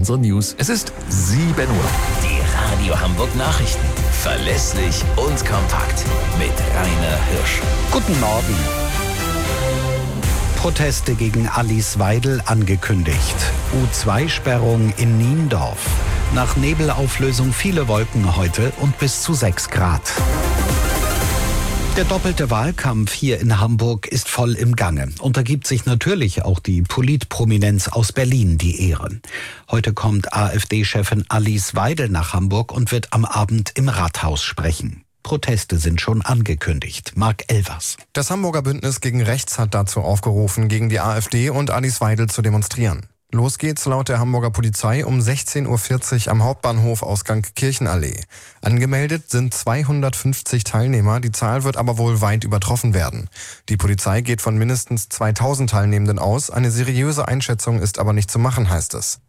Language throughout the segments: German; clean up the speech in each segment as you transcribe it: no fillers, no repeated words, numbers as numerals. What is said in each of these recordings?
unsere News. Es ist 7 Uhr. Die Radio Hamburg Nachrichten. Verlässlich und kompakt. Mit Rainer Hirsch. Guten Morgen. Proteste gegen Alice Weidel angekündigt. U2-Sperrung in Niendorf. Nach Nebelauflösung viele Wolken heute und bis zu 6 Grad. Der doppelte Wahlkampf hier in Hamburg ist voll im Gange. Und da gibt sich natürlich auch die Politprominenz aus Berlin die Ehre. Heute kommt AfD-Chefin Alice Weidel nach Hamburg und wird am Abend im Rathaus sprechen. Proteste sind schon angekündigt. Marc Elvers. Das Hamburger Bündnis gegen Rechts hat dazu aufgerufen, gegen die AfD und Alice Weidel zu demonstrieren. Los geht's laut der Hamburger Polizei um 16.40 Uhr am Hauptbahnhof Ausgang Kirchenallee. Angemeldet sind 250 Teilnehmer, die Zahl wird aber wohl weit übertroffen werden. Die Polizei geht von mindestens 2000 Teilnehmenden aus, eine seriöse Einschätzung ist aber nicht zu machen, heißt es.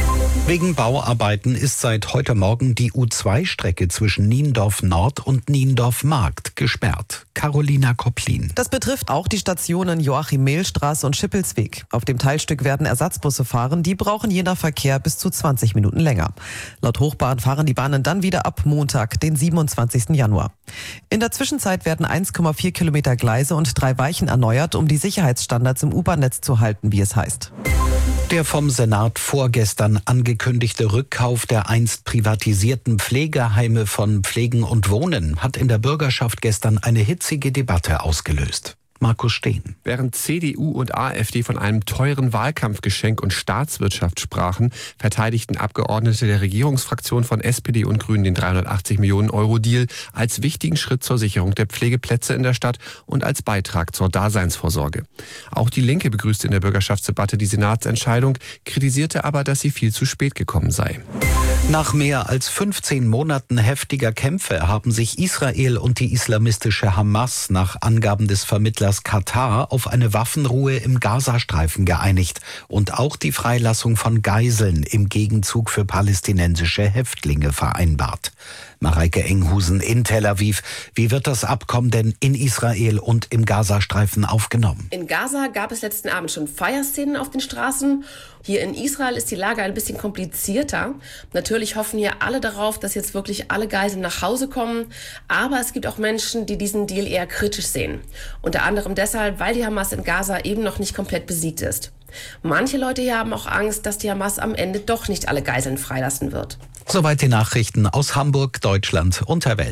Wegen Bauarbeiten ist seit heute Morgen die U2-Strecke zwischen Niendorf Nord und Niendorf Markt gesperrt. Carolina Kopplin. Das betrifft auch die Stationen Joachim-Mehl-Straße und Schippelsweg. Auf dem Teilstück werden Ersatzbusse fahren, die brauchen je nach Verkehr bis zu 20 Minuten länger. Laut Hochbahn fahren die Bahnen dann wieder ab Montag, den 27. Januar. In der Zwischenzeit werden 1,4 Kilometer Gleise und 3 Weichen erneuert, um die Sicherheitsstandards im U-Bahn-Netz zu halten, wie es heißt. Der vom Senat vorgestern angekündigte Rückkauf der einst privatisierten Pflegeheime von Pflegen und Wohnen hat in der Bürgerschaft gestern eine hitzige Debatte ausgelöst. Markus Steen. Während CDU und AfD von einem teuren Wahlkampfgeschenk und Staatswirtschaft sprachen, verteidigten Abgeordnete der Regierungsfraktion von SPD und Grünen den 380 Millionen Euro Deal als wichtigen Schritt zur Sicherung der Pflegeplätze in der Stadt und als Beitrag zur Daseinsvorsorge. Auch die Linke begrüßte in der Bürgerschaftsdebatte die Senatsentscheidung, kritisierte aber, dass sie viel zu spät gekommen sei. Nach mehr als 15 Monaten heftiger Kämpfe haben sich Israel und die islamistische Hamas nach Angaben des Vermittlers Katar auf eine Waffenruhe im Gazastreifen geeinigt und auch die Freilassung von Geiseln im Gegenzug für palästinensische Häftlinge vereinbart. Mareike Enghusen in Tel Aviv. Wie wird das Abkommen denn in Israel und im Gazastreifen aufgenommen? In Gaza gab es letzten Abend schon Feierszenen auf den Straßen. Hier in Israel ist die Lage ein bisschen komplizierter. Natürlich hoffen hier alle darauf, dass jetzt wirklich alle Geiseln nach Hause kommen. Aber es gibt auch Menschen, die diesen Deal eher kritisch sehen. Unter anderem deshalb, weil die Hamas in Gaza eben noch nicht komplett besiegt ist. Manche Leute hier haben auch Angst, dass die Hamas am Ende doch nicht alle Geiseln freilassen wird. Soweit die Nachrichten aus Hamburg, Deutschland und der Welt.